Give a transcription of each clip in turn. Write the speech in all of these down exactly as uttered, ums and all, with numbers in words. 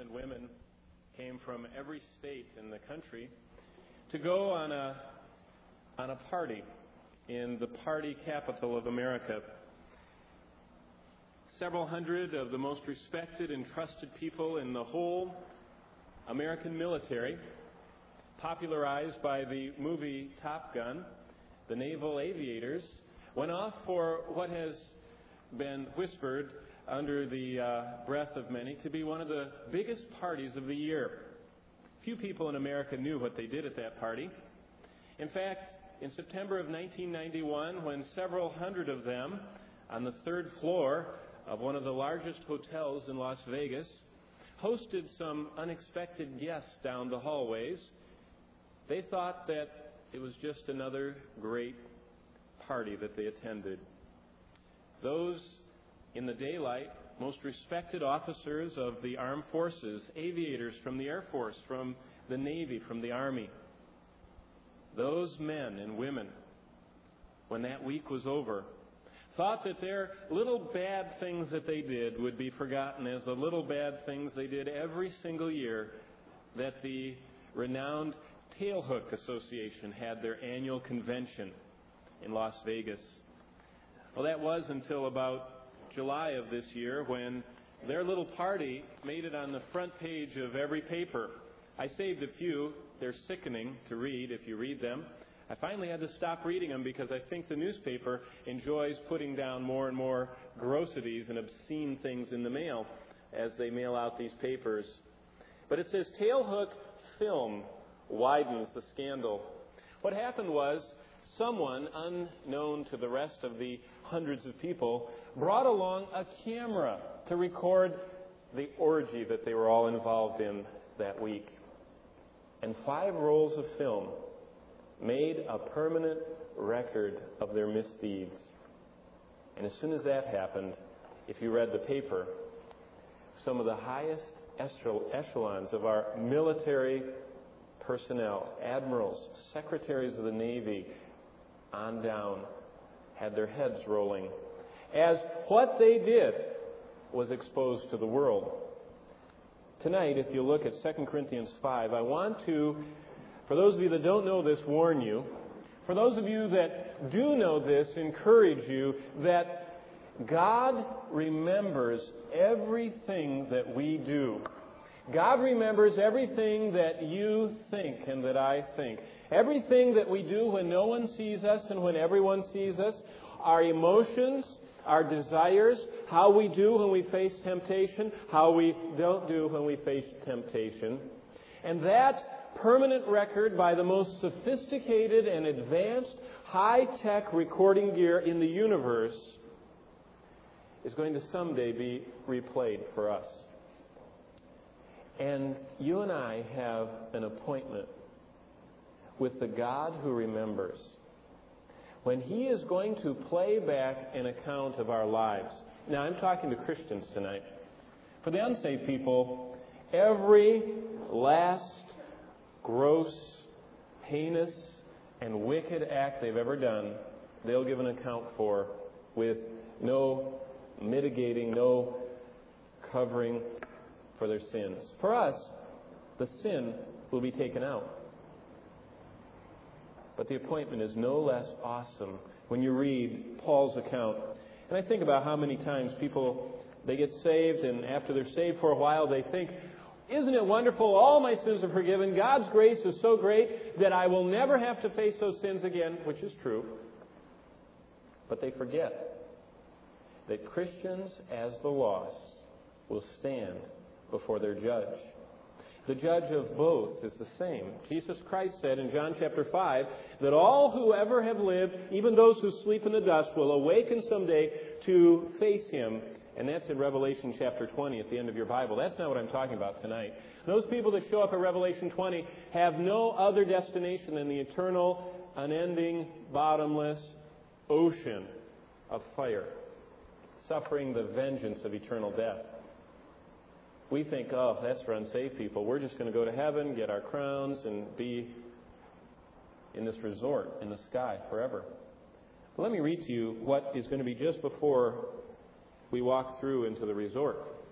and women came from every state in the country to go on a on a party in the party capital of America. Several hundred of the most respected and trusted people in the whole American military, popularized by the movie Top Gun, the naval aviators, went off for what has been whispered under the uh, breath of many to be one of the biggest parties of the year. Few people in America knew what they did at that party. In fact, in September of nineteen ninety-one, when several hundred of them on the third floor of one of the largest hotels in Las Vegas hosted some unexpected guests down the hallways, they thought that it was just another great party that they attended. Those in the daylight, most respected officers of the armed forces, aviators from the Air Force, from the Navy, from the Army, those men and women, when that week was over, thought that their little bad things that they did would be forgotten as the little bad things they did every single year that the renowned Tailhook Association had their annual convention in Las Vegas. Well, that was until about July of this year when their little party made it on the front page of every paper. I saved a few. They're sickening to read if you read them. I finally had to stop reading them because I think the newspaper enjoys putting down more and more grossities and obscene things in the mail as they mail out these papers. But it says, Tailhook Film widens the scandal. What happened was someone, unknown to the rest of the hundreds of people, brought along a camera to record the orgy that they were all involved in that week. And five rolls of film made a permanent record of their misdeeds. And as soon as that happened, if you read the paper, some of the highest echelons of our military personnel, admirals, secretaries of the Navy, on down, had their heads rolling, as what they did was exposed to the world. Tonight, if you look at Second Corinthians five, I want to, for those of you that don't know this, warn you. For those of you that do know this, encourage you that God remembers everything that we do. God remembers everything that you think and that I think. Everything that we do when no one sees us and when everyone sees us. Our emotions, our desires, how we do when we face temptation, how we don't do when we face temptation. And that permanent record by the most sophisticated and advanced high-tech recording gear in the universe is going to someday be replayed for us. And you and I have an appointment with the God who remembers, when He is going to play back an account of our lives. Now, I'm talking to Christians tonight. For the unsaved people, every last gross, heinous, and wicked act they've ever done, they'll give an account for with no mitigating, no covering for their sins. For us, the sin will be taken out. But the appointment is no less awesome when you read Paul's account. And I think about how many times people, they get saved, and after they're saved for a while, they think, isn't it wonderful? All my sins are forgiven. God's grace is so great that I will never have to face those sins again, which is true. But they forget that Christians, as the lost, will stand before their judge. The judge of both is the same. Jesus Christ said in John chapter five that all who ever have lived, even those who sleep in the dust, will awaken someday to face Him. And that's in Revelation chapter twenty at the end of your Bible. That's not what I'm talking about tonight. Those people that show up at Revelation twenty have no other destination than the eternal, unending, bottomless ocean of fire, suffering the vengeance of eternal death. We think, oh, that's for unsaved people. We're just going to go to heaven, get our crowns, and be in this resort in the sky forever. But let me read to you what is going to be just before we walk through into the resort.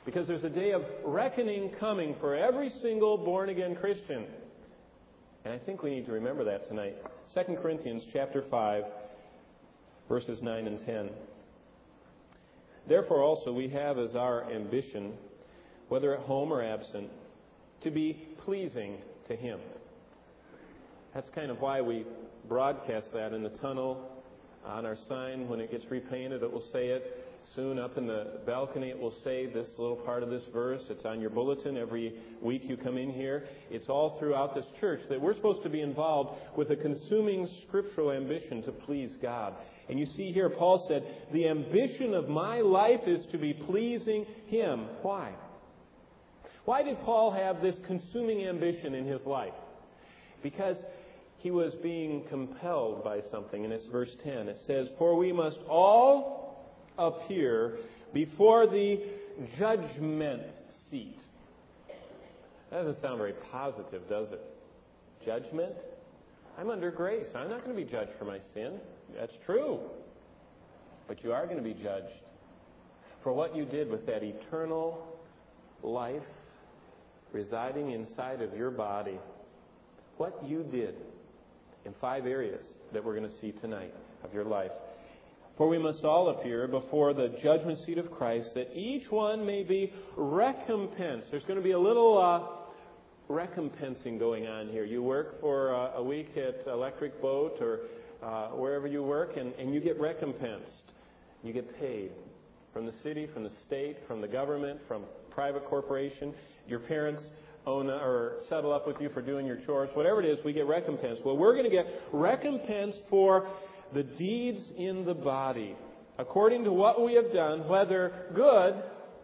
Because there's a day of reckoning coming for every single born-again Christian. And I think we need to remember that tonight. Second Corinthians chapter five, verses nine and ten. Therefore also we have as our ambition, whether at home or absent, to be pleasing to Him. That's kind of why we broadcast that in the tunnel. On our sign, when it gets repainted, it will say it. Soon up in the balcony, it will say this little part of this verse. It's on your bulletin every week you come in here. It's all throughout this church that we're supposed to be involved with a consuming scriptural ambition to please God. And you see here, Paul said, the ambition of my life is to be pleasing Him. Why? Why did Paul have this consuming ambition in his life? Because he was being compelled by something. And it's verse ten. It says, for we must all appear before the judgment seat. That doesn't sound very positive, does it? Judgment? I'm under grace. I'm not going to be judged for my sin. That's true. But you are going to be judged for what you did with that eternal life residing inside of your body. What you did in five areas that we're going to see tonight of your life. For we must all appear before the judgment seat of Christ, that each one may be recompensed. There's going to be a little uh, recompensing going on here. You work for uh, a week at Electric Boat or uh, wherever you work, and, and you get recompensed. You get paid from the city, from the state, from the government, from private corporation. Your parents own or settle up with you for doing your chores. Whatever it is, we get recompensed. Well, we're going to get recompensed for the deeds in the body, according to what we have done, whether good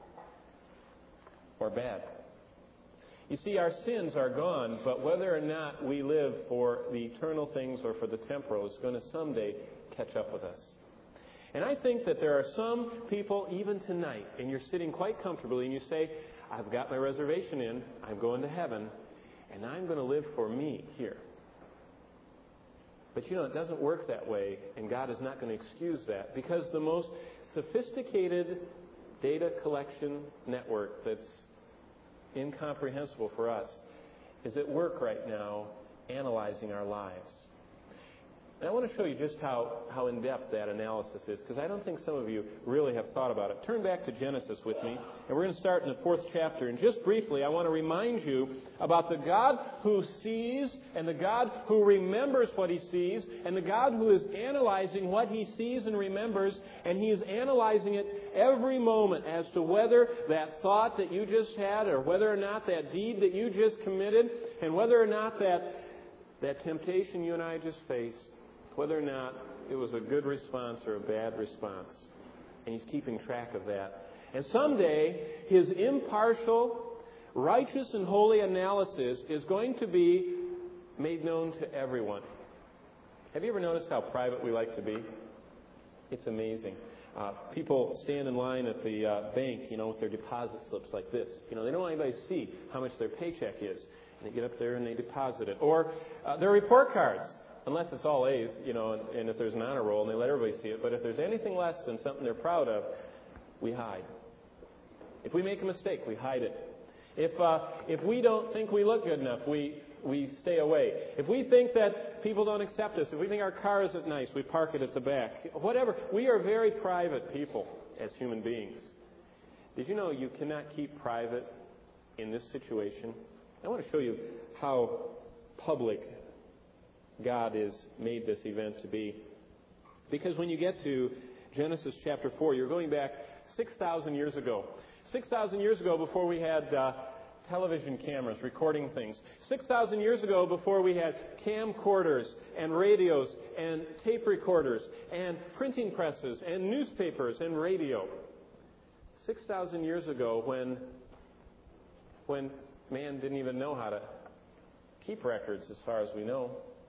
or bad. You see, our sins are gone, but whether or not we live for the eternal things or for the temporal is going to someday catch up with us. And I think that there are some people, even tonight, and you're sitting quite comfortably, and you say, I've got my reservation in, I'm going to heaven, and I'm going to live for me here. But you know, it doesn't work that way, and God is not going to excuse that, because the most sophisticated data collection network that's incomprehensible for us is at work right now analyzing our lives. And I want to show you just how, how in-depth that analysis is, because I don't think some of you really have thought about it. Turn back to Genesis with me, and we're going to start in the fourth chapter. And just briefly, I want to remind you about the God who sees, and the God who remembers what He sees, and the God who is analyzing what He sees and remembers, and He is analyzing it every moment as to whether that thought that you just had, or whether or not that deed that you just committed, and whether or not that, that temptation you and I just faced, whether or not it was a good response or a bad response. And He's keeping track of that. And someday, His impartial, righteous, and holy analysis is going to be made known to everyone. Have you ever noticed how private we like to be? It's amazing. Uh, people stand in line at the uh, bank, you know, with their deposit slips like this. You know, they don't want anybody to see how much their paycheck is. And they get up there and they deposit it. Or uh, their report cards. Unless it's all A's, you know, and, and if there's an honor roll and they let everybody see it. But if there's anything less than something they're proud of, we hide. If we make a mistake, we hide it. If uh, if we don't think we look good enough, we we stay away. If we think that people don't accept us, if we think our car isn't nice, we park it at the back. Whatever. We are very private people as human beings. Did you know you cannot keep private in this situation? I want to show you how public God has made this event to be. Because when you get to Genesis chapter four, you're going back six thousand years ago. six thousand years ago, before we had uh, television cameras recording things. six thousand years ago, before we had camcorders and radios and tape recorders and printing presses and newspapers and radio. six thousand years ago, when, when man didn't even know how to keep records as far as we know.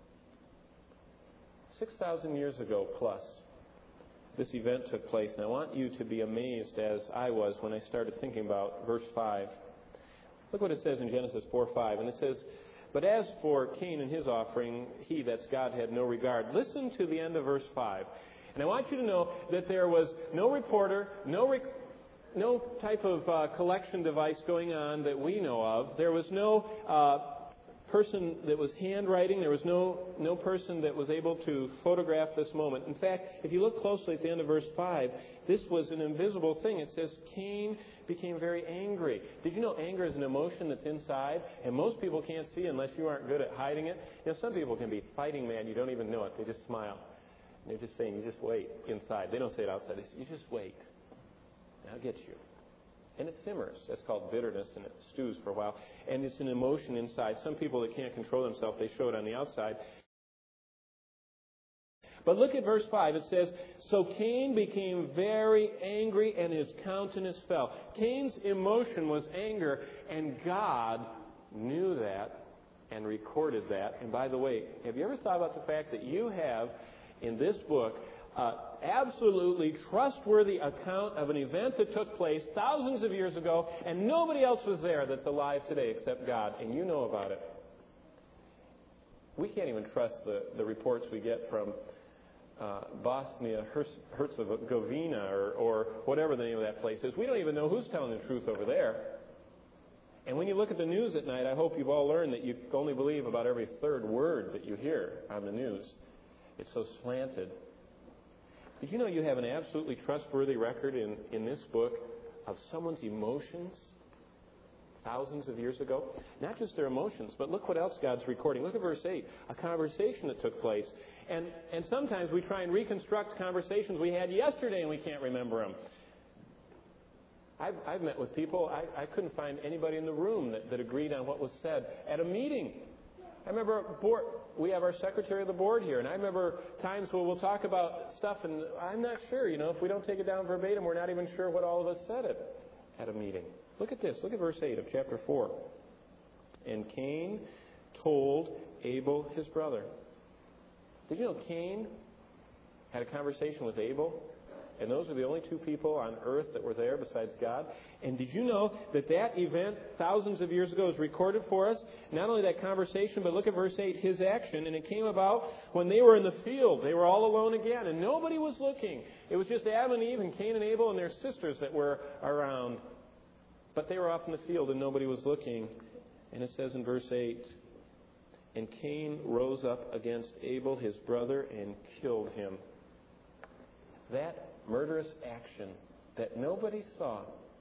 six thousand years ago plus, this event took place. And I want you to be amazed, as I was when I started thinking about verse five. Look what it says in Genesis four five. And it says, but as for Cain and his offering, he, that's God, had no regard. Listen to the end of verse five. And I want you to know that there was no reporter, no rec- no type of uh, collection device going on that we know of. There was no uh, person that was handwriting. There was no, no person that was able to photograph this moment. In fact, if you look closely at the end of verse five, this was an invisible thing. It says, Cain became very angry. Did you know anger is an emotion that's inside? And most people can't see unless you aren't good at hiding it. You know, some people can be fighting mad. You don't even know it. They just smile. And they're just saying, you just wait inside. They don't say it outside. They say, you just wait. I'll get you. And it simmers. That's called bitterness, and it stews for a while. And it's an emotion inside. Some people that can't control themselves, they show it on the outside. But look at verse five. It says, so Cain became very angry, and his countenance fell. Cain's emotion was anger, and God knew that and recorded that. And by the way, have you ever thought about the fact that you have in this book Uh, absolutely trustworthy account of an event that took place thousands of years ago, and nobody else was there that's alive today except God, and you know about it. We can't even trust the, the reports we get from uh, Bosnia Herzegovina or, or whatever the name of that place is. We don't even know who's telling the truth over there. And when you look at the news at night, I hope you've all learned that you only believe about every third word that you hear on the news. It's so slanted. Did you know you have an absolutely trustworthy record in, in this book of someone's emotions thousands of years ago? Not just their emotions, but look what else God's recording. Look at verse eight, a conversation that took place. And, and sometimes we try and reconstruct conversations we had yesterday and we can't remember them. I've, I've met with people, I, I couldn't find anybody in the room that, that agreed on what was said at a meeting. I remember board, we have our secretary of the board here, and I remember times where we'll talk about stuff, and I'm not sure, you know, if we don't take it down verbatim, we're not even sure what all of us said at, at a meeting. Look at this. Look at verse eight of chapter four. And Cain told Abel his brother. Did you know Cain had a conversation with Abel? And those are the only two people on earth that were there besides God. And did you know that that event thousands of years ago is recorded for us? Not only that conversation, but look at verse eight, his action. And it came about when they were in the field. They were all alone again, and nobody was looking. It was just Adam and Eve and Cain and Abel and their sisters that were around. But they were off in the field, and nobody was looking. And it says in verse eight, and Cain rose up against Abel, his brother, and killed him. That murderous action that nobody saw,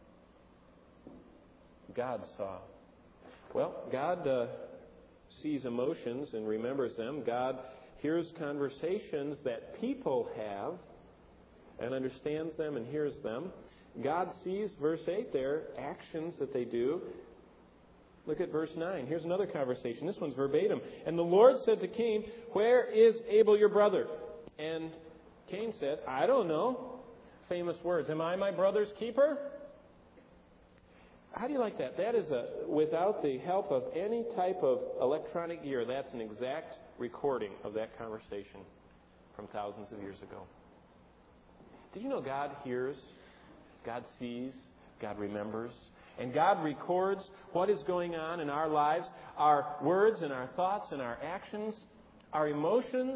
God saw. Well, God uh, sees emotions and remembers them. God hears conversations that people have and understands them and hears them. God sees, verse eight there, actions that they do. Look at verse nine. Here's another conversation. This one's verbatim. And the Lord said to Cain, where is Abel your brother? And Cain said, I don't know. Famous words. Am I my brother's keeper? How do you like that? That is a, without the help of any type of electronic gear, that's an exact recording of that conversation from thousands of years ago. Did you know God hears, God sees, God remembers, and God records what is going on in our lives, our words and our thoughts and our actions, our emotions?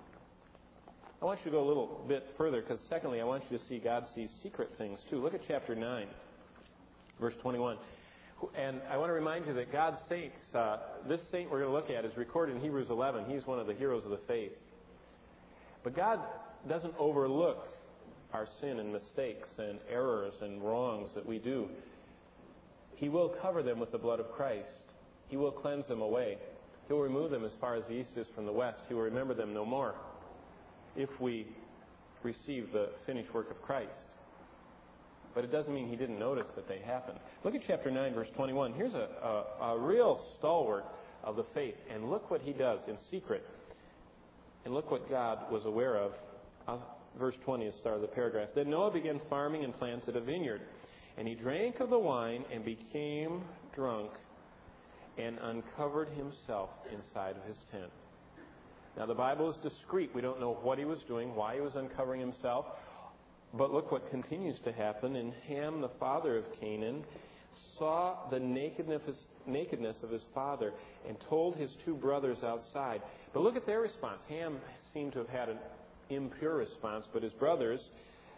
I want you to go a little bit further because, secondly, I want you to see God sees secret things, too. Look at chapter nine, verse twenty-one. And I want to remind you that God's saints, uh, this saint we're going to look at is recorded in Hebrews eleven. He's one of the heroes of the faith. But God doesn't overlook our sin and mistakes and errors and wrongs that we do. He will cover them with the blood of Christ. He will cleanse them away. He will remove them as far as the east is from the west. He will remember them no more, if we receive the finished work of Christ. But it doesn't mean He didn't notice that they happened. Look at chapter nine, verse twenty-one. Here's a, a, a real stalwart of the faith. And look what he does in secret. And look what God was aware of. I'll, verse twenty is the start of the paragraph. Then Noah began farming and planted a vineyard. And he drank of the wine and became drunk and uncovered himself inside of his tent. Now, the Bible is discreet. We don't know what he was doing, why he was uncovering himself. But look what continues to happen. And Ham, the father of Canaan, saw the nakedness of his, nakedness of his father and told his two brothers outside. But look at their response. Ham seemed to have had an impure response, but his brothers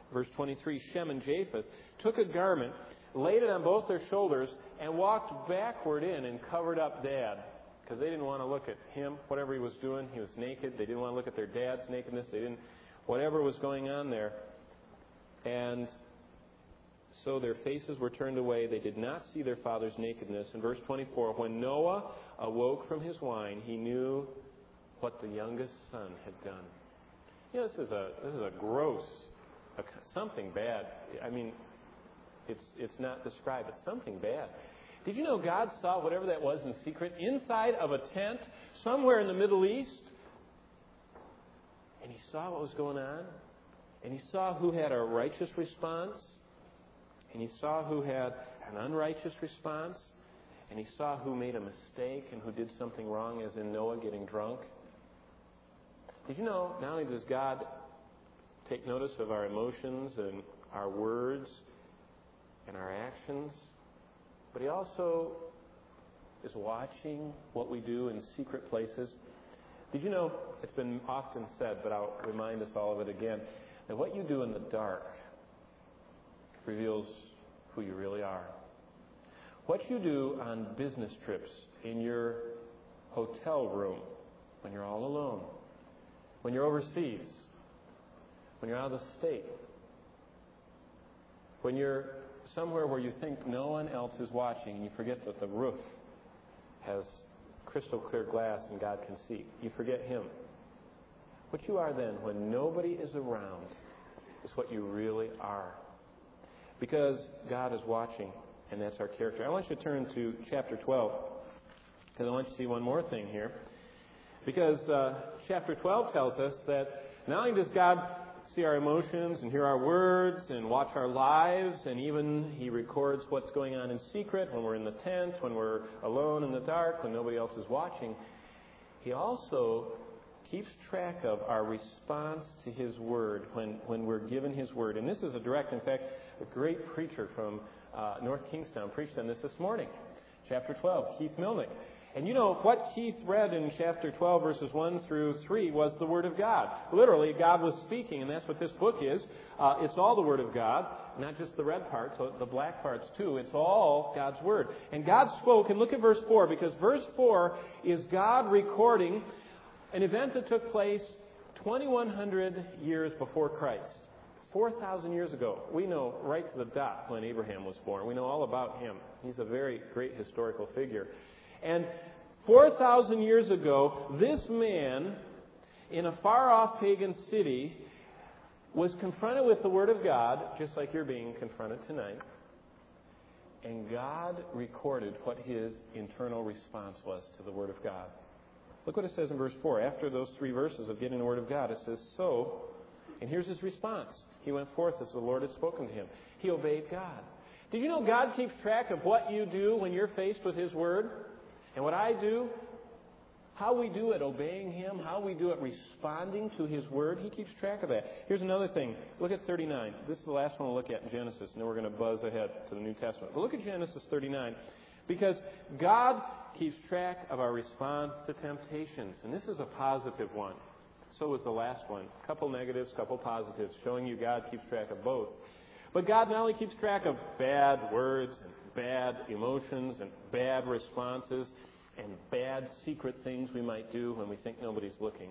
Verse twenty-three, Shem and Japheth took a garment, laid it on both their shoulders, and walked backward in and covered up Dad. Because they didn't want to look at him, whatever he was doing. He was naked. They didn't want to look at their dad's nakedness. They didn't, whatever was going on there. And so their faces were turned away. They did not see their father's nakedness. In verse twenty-four, when Noah awoke from his wine, he knew what the youngest son had done. You know, this is a this is a gross, a, something bad. I mean, it's it's not described. It's something bad. Did you know God saw whatever that was in secret inside of a tent somewhere in the Middle East? And He saw what was going on. And He saw who had a righteous response. And He saw who had an unrighteous response. And He saw who made a mistake and who did something wrong, as in Noah getting drunk. Did you know not only does God take notice of our emotions and our words and our actions, but He also is watching what we do in secret places. Did you know, it's been often said, but I'll remind us all of it again, that what you do in the dark reveals who you really are. What you do on business trips, in your hotel room, when you're all alone, when you're overseas, when you're out of the state, when you're somewhere where you think no one else is watching, and you forget that the roof has crystal clear glass and God can see. You forget Him. What you are then, when nobody is around, is what you really are. Because God is watching, and that's our character. I want you to turn to chapter twelve, because I want you to see one more thing here. Because uh, chapter twelve tells us that not only does God see our emotions and hear our words and watch our lives, and even He records what's going on in secret when we're in the tent, when we're alone in the dark, when nobody else is watching, He also keeps track of our response to His Word when, when we're given His Word. And this is a direct, in fact, a great preacher from uh, North Kingstown preached on this this morning. Chapter twelve, Keith Milnick. And you know, what Keith read in chapter twelve, verses one through three, was the Word of God. Literally, God was speaking, and that's what this book is. Uh, it's all the Word of God, not just the red parts, the black parts too. It's all God's Word. And God spoke, and look at verse four, because verse four is God recording an event that took place twenty-one hundred years before Christ. four thousand years ago. We know right to the dot when Abraham was born. We know all about him. He's a very great historical figure. And four thousand years ago, this man in a far-off pagan city was confronted with the Word of God, just like you're being confronted tonight. And God recorded what his internal response was to the Word of God. Look what it says in verse four. After those three verses of getting the Word of God, it says, so, and here's his response. He went forth as the Lord had spoken to him. He obeyed God. Did you know God keeps track of what you do when you're faced with His Word? And what I do, how we do it obeying Him, how we do it responding to His Word, He keeps track of that. Here's another thing. Look at thirty-nine. This is the last one we'll look at in Genesis, and then we're going to buzz ahead to the New Testament. But look at Genesis thirty-nine, because God keeps track of our response to temptations. And this is a positive one. So was the last one. A couple negatives, a couple positives, showing you God keeps track of both. But God not only keeps track of bad words and bad emotions and bad responses and bad secret things we might do when we think nobody's looking.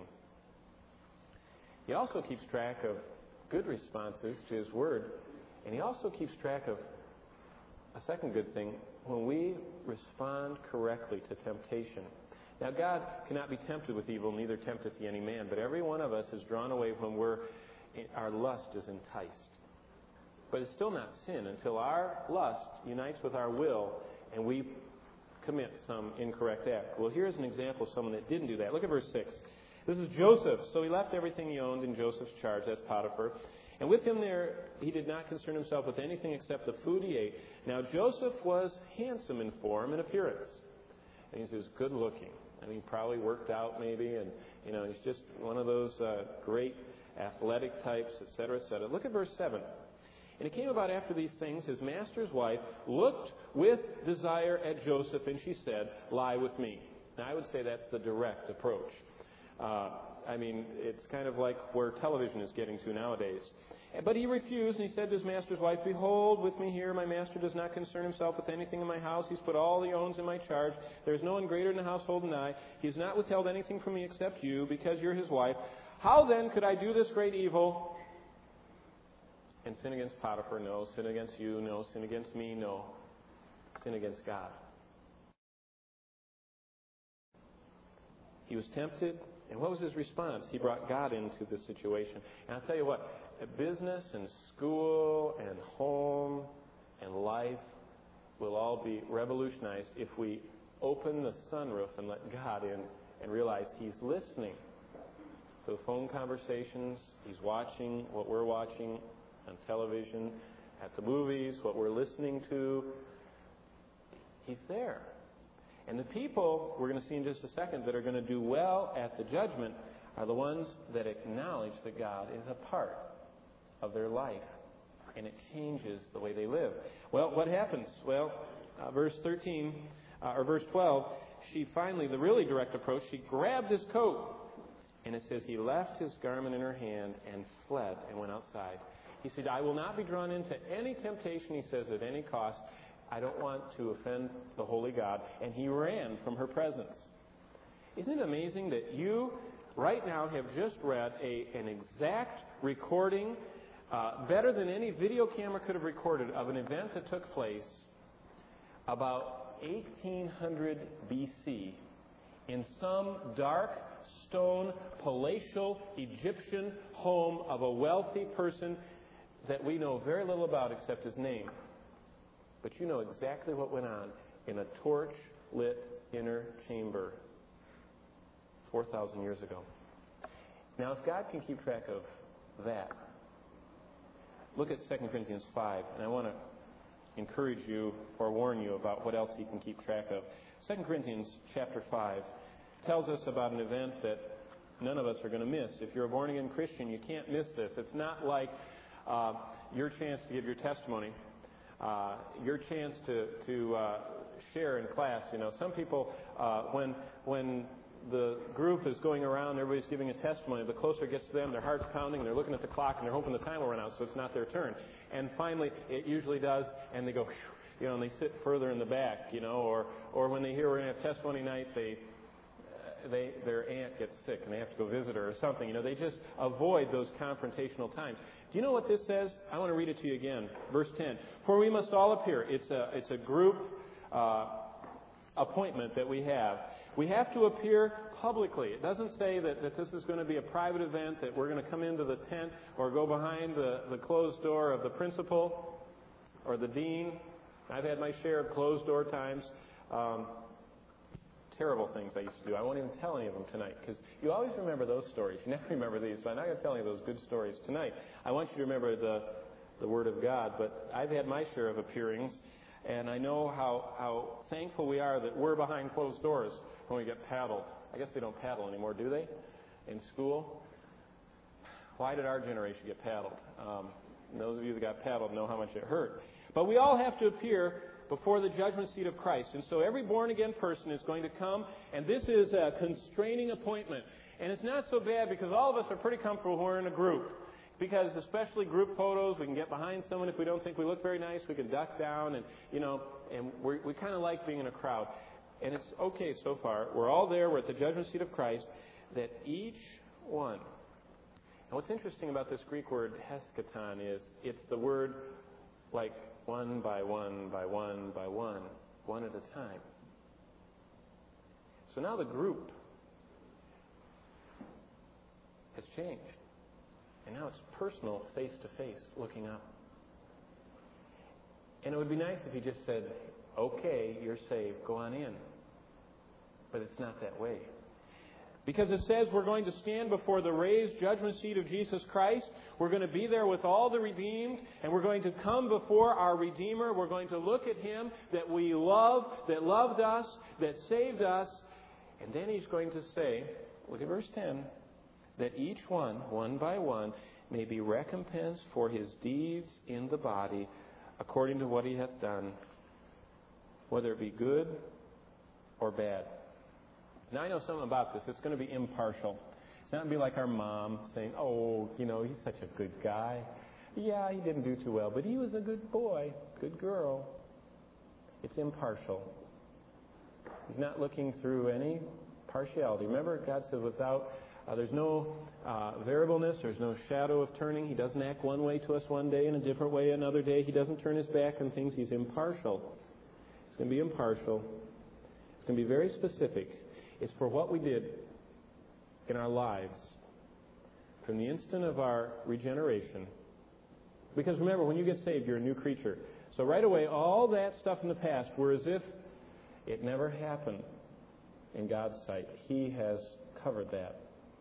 He also keeps track of good responses to His Word. And He also keeps track of a second good thing, when we respond correctly to temptation. Now, God cannot be tempted with evil, neither tempteth He any man. But every one of us is drawn away when we're, our lust is enticed. But it's still not sin until our lust unites with our will and we commit some incorrect act. Well, here's an example of someone that didn't do that. Look at verse six. This is Joseph. So he left everything he owned in Joseph's charge. That's Potiphar. And with him there, he did not concern himself with anything except the food he ate. Now, Joseph was handsome in form and appearance. And he was good looking. And he probably worked out maybe. And, you know, he's just one of those uh, great athletic types, et cetera, et cetera. Look at verse seven. And it came about after these things, his master's wife looked with desire at Joseph, and she said, lie with me. Now, I would say that's the direct approach. Uh, I mean, it's kind of like where television is getting to nowadays. But he refused, and he said to his master's wife, "Behold, with me here, my master does not concern himself with anything in my house. He's put all he owns in my charge. There is no one greater in the household than I. He has not withheld anything from me except you, because you're his wife. How then could I do this great evil and sin against Potiphar? No. Sin against you? No. Sin against me? No. Sin against God." He was tempted, and what was his response? He brought God into this situation. And I'll tell you what, business and school and home and life will all be revolutionized if we open the sunroof and let God in and realize He's listening to the phone conversations. He's watching what we're watching on television, at the movies, what we're listening to. He's there. And the people, we're going to see in just a second, that are going to do well at the judgment are the ones that acknowledge that God is a part of their life. And it changes the way they live. Well, what happens? Well, uh, verse thirteen, uh, or verse twelve, she finally, the really direct approach, she grabbed his coat. And it says he left his garment in her hand and fled and went outside. He said, "I will not be drawn into any temptation," he says, "at any cost. I don't want to offend the holy God." And he ran from her presence. Isn't it amazing that you right now have just read a, an exact recording, uh, better than any video camera could have recorded, of an event that took place about eighteen hundred B C in some dark stone palatial Egyptian home of a wealthy person that we know very little about except his name. But you know exactly what went on in a torch-lit inner chamber four thousand years ago. Now, if God can keep track of that, look at Second Corinthians five, and I want to encourage you or warn you about what else He can keep track of. Second Corinthians chapter five tells us about an event that none of us are going to miss. If you're a born-again Christian, you can't miss this. It's not like uh, your chance to give your testimony. Uh, your chance to to uh, share in class. You know, some people, uh, when when the group is going around, everybody's giving a testimony. The closer it gets to them, their heart's pounding, they're looking at the clock, and they're hoping the time will run out, so it's not their turn. And finally, it usually does, and they go, whew, you know, and they sit further in the back, you know, or or when they hear we're going to have testimony night, they. They, their aunt gets sick and they have to go visit her or something. You know, they just avoid those confrontational times. Do you know what this says? I want to read it to you again. Verse ten. "For we must all appear." It's a, it's a group uh, appointment that we have. We have to appear publicly. It doesn't say that, that this is going to be a private event, that we're going to come into the tent or go behind the, the closed door of the principal or the dean. I've had my share of closed door times. Um, Terrible things I used to do. I won't even tell any of them tonight, because you always remember those stories. You never remember these, so I'm not going to tell any of those good stories tonight. I want you to remember the the Word of God, but I've had my share of appearings, and I know how, how thankful we are that we're behind closed doors when we get paddled. I guess they don't paddle anymore, do they, in school? Why did our generation get paddled? Um, those of you that got paddled know how much it hurt. But we all have to appear before the judgment seat of Christ. And so every born-again person is going to come, and this is a constraining appointment. And it's not so bad, because all of us are pretty comfortable when we're in a group. Because especially group photos, we can get behind someone if we don't think we look very nice. We can duck down, and, you know, and we're, we kind of like being in a crowd. And it's okay so far. We're all there. We're at the judgment seat of Christ, that each one. And what's interesting about this Greek word, heskaton, is it's the word like one by one by one by one, one at a time. So now the group has changed. And now it's personal, face-to-face, looking up. And it would be nice if he just said, "Okay, you're saved, go on in." But it's not that way. Because it says we're going to stand before the raised judgment seat of Jesus Christ. We're going to be there with all the redeemed, and we're going to come before our Redeemer. We're going to look at Him that we love, that loved us, that saved us. And then He's going to say, look at verse ten, that each one, one by one, may be recompensed for his deeds in the body, according to what he hath done, whether it be good or bad. Now, I know something about this. It's going to be impartial. It's not going to be like our mom saying, "Oh, you know, he's such a good guy." yeah, he didn't do too well, but he was a good boy, good girl. It's impartial. He's not looking through any partiality. Remember, God says without, uh, there's no uh, variableness, there's no shadow of turning. He doesn't act one way to us one day and a different way another day. He doesn't turn his back on things. He's impartial. It's going to be impartial. It's going to be very specific. It's for what we did in our lives from the instant of our regeneration. Because remember, when you get saved, you're a new creature. So right away, all that stuff in the past were as if it never happened in God's sight. He has covered that.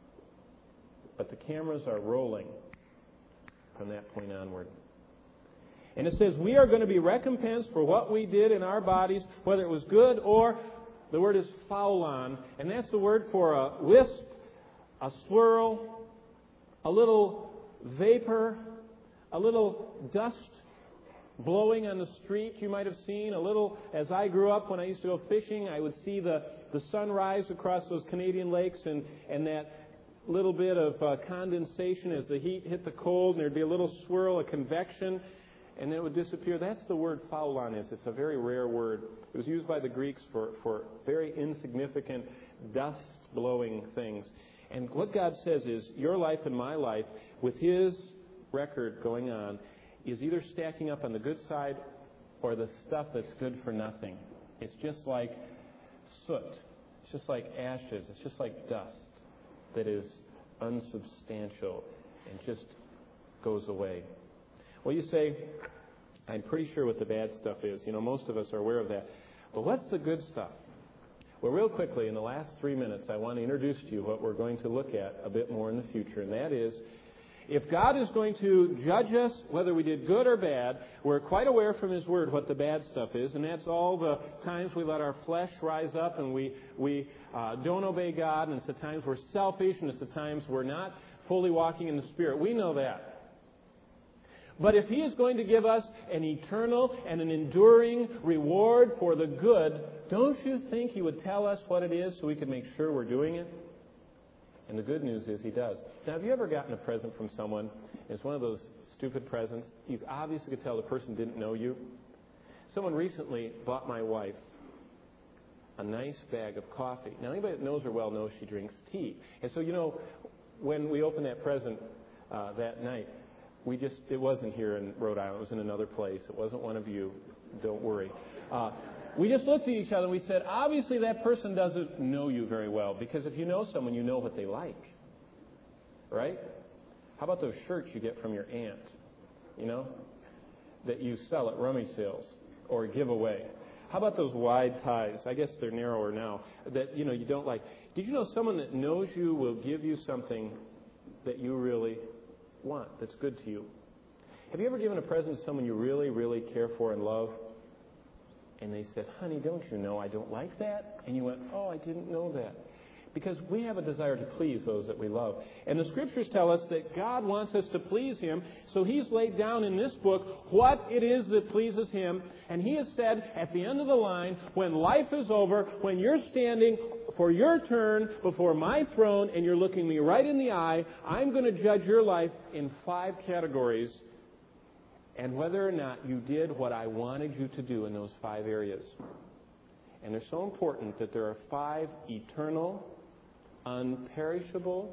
But the cameras are rolling from that point onward. And it says, we are going to be recompensed for what we did in our bodies, whether it was good or, the word is phaulon, and that's the word for a wisp, a swirl, a little vapor, a little dust blowing on the street you might have seen. A little, as I grew up, when I used to go fishing, I would see the, the sun rise across those Canadian lakes, and, and that little bit of uh, condensation as the heat hit the cold, and there'd be a little swirl, a convection, and then it would disappear. That's the word phaulon is. It's a very rare word. It was used by the Greeks for, for very insignificant dust-blowing things. And what God says is, your life and my life, with His record going on, is either stacking up on the good side or the stuff that's good for nothing. It's just like soot. It's just like ashes. It's just like dust that is unsubstantial and just goes away. Well, you say, I'm pretty sure what the bad stuff is. You know, most of us are aware of that. But what's the good stuff? Well, real quickly, in the last three minutes, I want to introduce to you what we're going to look at a bit more in the future, and that is, if God is going to judge us, whether we did good or bad, we're quite aware from His Word what the bad stuff is, and that's all the times we let our flesh rise up and we, we uh, don't obey God, and it's the times we're selfish, and it's the times we're not fully walking in the Spirit. We know that. But if He is going to give us an eternal and an enduring reward for the good, don't you think He would tell us what it is so we can make sure we're doing it? And the good news is He does. Now, have you ever gotten a present from someone? It's one of those stupid presents. You obviously could tell the person didn't know you. Someone recently bought my wife a nice bag of coffee. Now, anybody that knows her well knows she drinks tea. And so, you know, when we opened that present uh, that night, we just, it wasn't here in Rhode Island. It was in another place. It wasn't one of you. Don't worry. Uh, we just looked at each other and we said, obviously that person doesn't know you very well, because if you know someone, you know what they like. Right? How about those shirts you get from your aunt, you know, that you sell at rummy sales or give away? How about those wide ties? I guess they're narrower now, that, you know, you don't like. Did you know someone that knows you will give you something that you really want, that's good to you? Have you ever given a present to someone you really, really care for and love, and they said, honey, don't you know I don't like that? And you went, oh, I didn't know that. Because we have a desire to please those that we love. And the Scriptures tell us that God wants us to please Him, so He's laid down in this book what it is that pleases Him. And He has said at the end of the line, when life is over, when you're standing for your turn before my throne and you're looking me right in the eye, I'm going to judge your life in five categories, and whether or not you did what I wanted you to do in those five areas. And they're so important that there are five eternal, unperishable,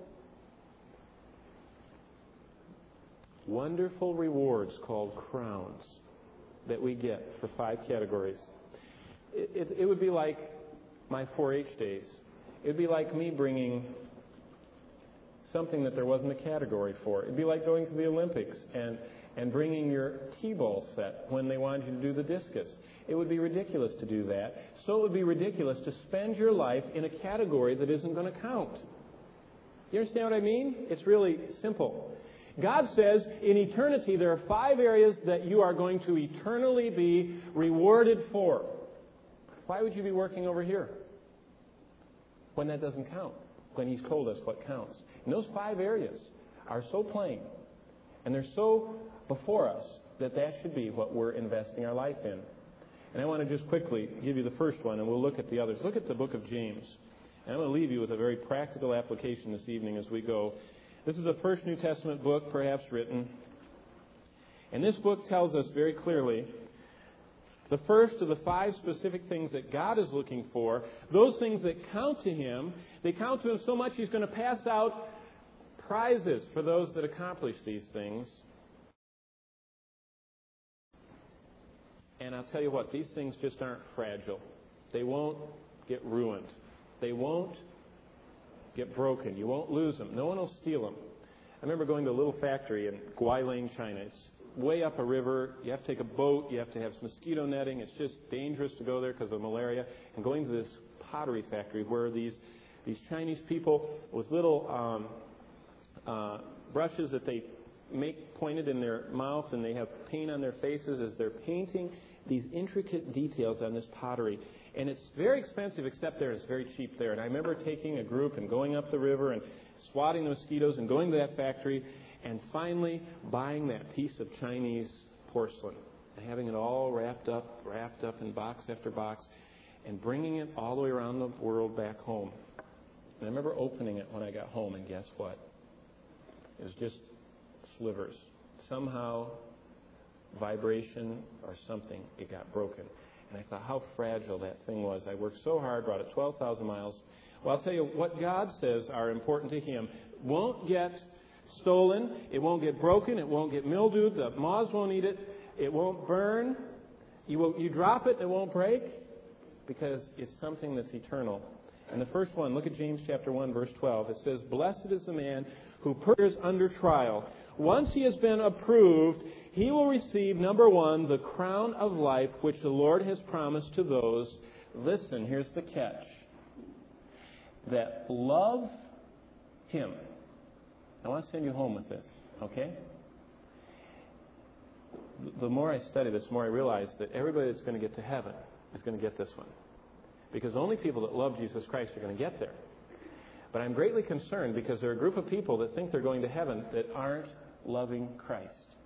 wonderful rewards called crowns that we get for five categories. It, it, it would be like my four H days. It would be like me bringing something that there wasn't a category for. It would be like going to the Olympics and, and bringing your T-ball set when they wanted you to do the discus. It would be ridiculous to do that. So it would be ridiculous to spend your life in a category that isn't going to count. You understand what I mean? It's really simple. God says in eternity there are five areas that you are going to eternally be rewarded for. Why would you be working over here when that doesn't count? When He's told us what counts. And those five areas are so plain and they're so before us that that should be what we're investing our life in. And I want to just quickly give you the first one, and we'll look at the others. Look at the book of James. And I'm going to leave you with a very practical application this evening as we go. This is the first New Testament book perhaps written. And this book tells us very clearly the first of the five specific things that God is looking for, those things that count to Him, they count to Him so much He's going to pass out prizes for those that accomplish these things. And I'll tell you what, these things just aren't fragile. They won't get ruined. They won't get broken. You won't lose them. No one will steal them. I remember going to a little factory in Guilin, China. It's way up a river. You have to take a boat. You have to have mosquito netting. It's just dangerous to go there because of malaria. And going to this pottery factory where these these Chinese people with little um, uh, brushes that they make pointed in their mouth, and they have paint on their faces as they're painting these intricate details on this pottery. And it's very expensive except there. It's very cheap there. And I remember taking a group and going up the river and swatting the mosquitoes and going to that factory and finally buying that piece of Chinese porcelain and having it all wrapped up, wrapped up in box after box and bringing it all the way around the world back home. And I remember opening it when I got home, and guess what? It was just slivers. Somehow, vibration or something, it got broken. And I thought how fragile that thing was. I worked so hard, brought it twelve thousand miles. Well, I'll tell you what God says are important to Him won't get stolen. It won't get broken. It won't get mildewed. The moths won't eat it. It won't burn. You, will, you drop it, it won't break because it's something that's eternal. And the first one, look at James chapter one, verse twelve. It says, "Blessed is the man who perseveres under trial. Once he has been approved, he will receive, number one, the crown of life which the Lord has promised to those," listen, here's the catch, "that love Him." I want to send you home with this, okay? The more I study this, the more I realize that everybody that's going to get to heaven is going to get this one. Because only people that love Jesus Christ are going to get there. But I'm greatly concerned because there are a group of people that think they're going to heaven that aren't loving Christ.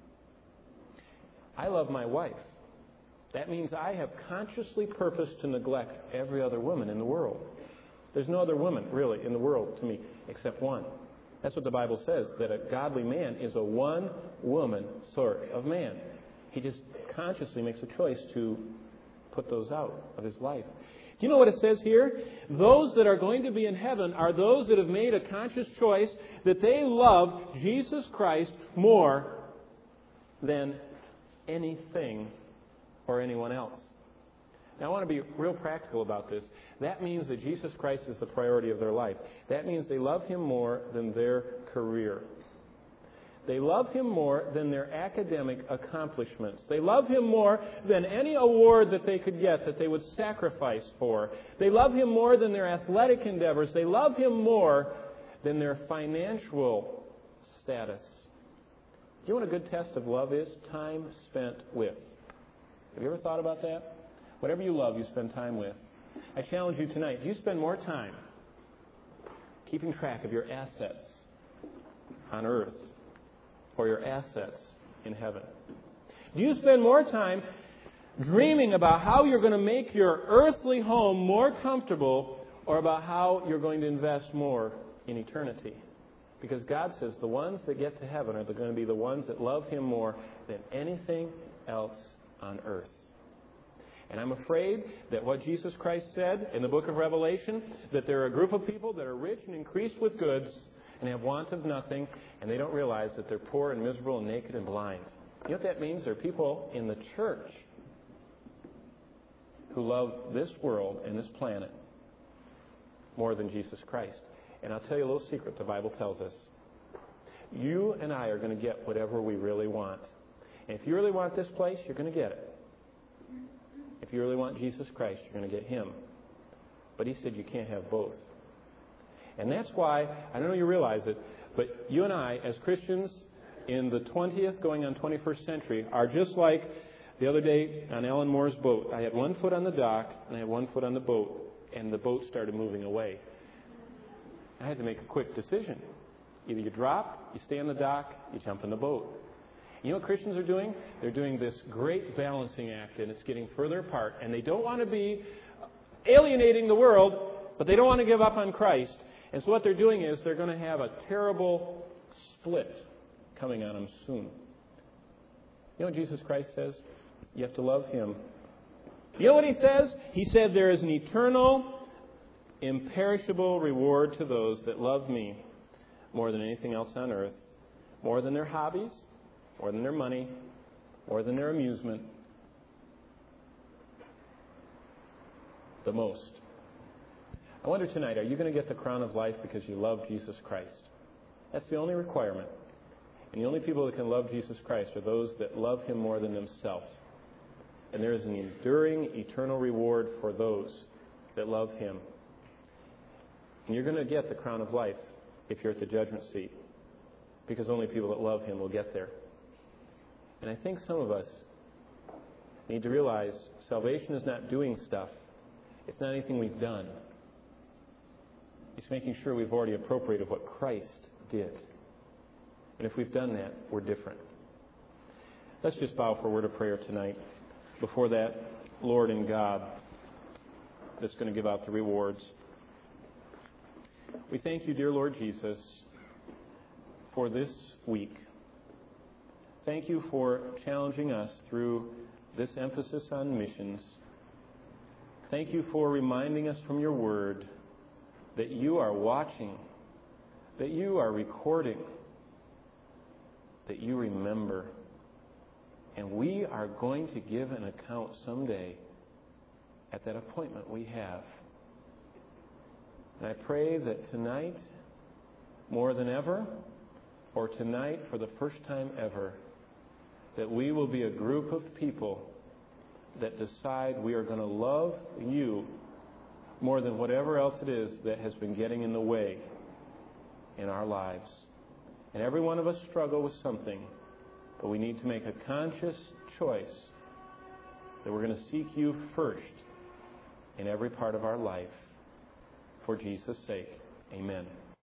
I love my wife. That means I have consciously purposed to neglect every other woman in the world. There's no other woman, really, in the world to me except one. That's what the Bible says, that a godly man is a one-woman sort of man. He just consciously makes a choice to put those out of his life. Do you know what it says here? Those that are going to be in heaven are those that have made a conscious choice that they love Jesus Christ more than anything or anyone else. Now, I want to be real practical about this. That means that Jesus Christ is the priority of their life. That means they love Him more than their career. They love Him more than their academic accomplishments. They love Him more than any award that they could get that they would sacrifice for. They love Him more than their athletic endeavors. They love Him more than their financial status. Do you know what a good test of love is? Time spent with. Have you ever thought about that? Whatever you love, you spend time with. I challenge you tonight. Do you spend more time keeping track of your assets on earth or your assets in heaven? Do you spend more time dreaming about how you're going to make your earthly home more comfortable or about how you're going to invest more in eternity? Because God says the ones that get to heaven are going to be the ones that love Him more than anything else on earth. And I'm afraid that what Jesus Christ said in the book of Revelation, that there are a group of people that are rich and increased with goods and have want of nothing, and they don't realize that they're poor and miserable and naked and blind. You know what that means? There are people in the church who love this world and this planet more than Jesus Christ. And I'll tell you a little secret the Bible tells us. You and I are going to get whatever we really want. And if you really want this place, you're going to get it. If you really want Jesus Christ, you're going to get Him. But He said you can't have both. And that's why, I don't know you realize it, but you and I, as Christians in the twentieth going on twenty-first century, are just like the other day on Alan Moore's boat. I had one foot on the dock and I had one foot on the boat, and the boat started moving away. I had to make a quick decision. Either you drop, you stay on the dock, you jump in the boat. You know what Christians are doing? They're doing this great balancing act, and it's getting further apart. And they don't want to be alienating the world, but they don't want to give up on Christ. And so what they're doing is they're going to have a terrible split coming on them soon. You know what Jesus Christ says? You have to love Him. You know what He says? He said there is an eternal, imperishable reward to those that love Me more than anything else on earth, more than their hobbies, more than their money, more than their amusement. The most. I wonder tonight, are you going to get the crown of life because you love Jesus Christ? That's the only requirement. And the only people that can love Jesus Christ are those that love Him more than themselves. And there is an enduring, eternal reward for those that love Him. And you're going to get the crown of life if you're at the judgment seat, because only people that love Him will get there. And I think some of us need to realize salvation is not doing stuff. It's not anything we've done. It's making sure we've already appropriated what Christ did. And if we've done that, we're different. Let's just bow for a word of prayer tonight. Before that, Lord and God, that's going to give out the rewards. We thank You, dear Lord Jesus, for this week. Thank You for challenging us through this emphasis on missions. Thank You for reminding us from Your Word that You are watching, that You are recording, that You remember. And we are going to give an account someday at that appointment we have. And I pray that tonight, more than ever, or tonight for the first time ever, that we will be a group of people that decide we are going to love You more than whatever else it is that has been getting in the way in our lives. And every one of us struggle with something, but we need to make a conscious choice that we're going to seek You first in every part of our life. For Jesus' sake, amen.